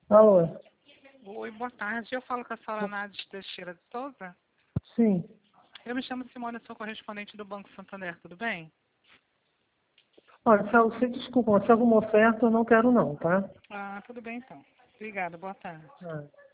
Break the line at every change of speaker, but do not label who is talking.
Alô?
Oi, boa tarde. Eu falo com a senhora Nádia Teixeira de Souza.
Sim.
Eu me chamo Simone, sou correspondente do Banco Santander, tudo bem?
Olha, se desculpa, se alguma oferta eu não quero não, tá?
Ah, tudo bem então. Obrigada, boa tarde.
Ah.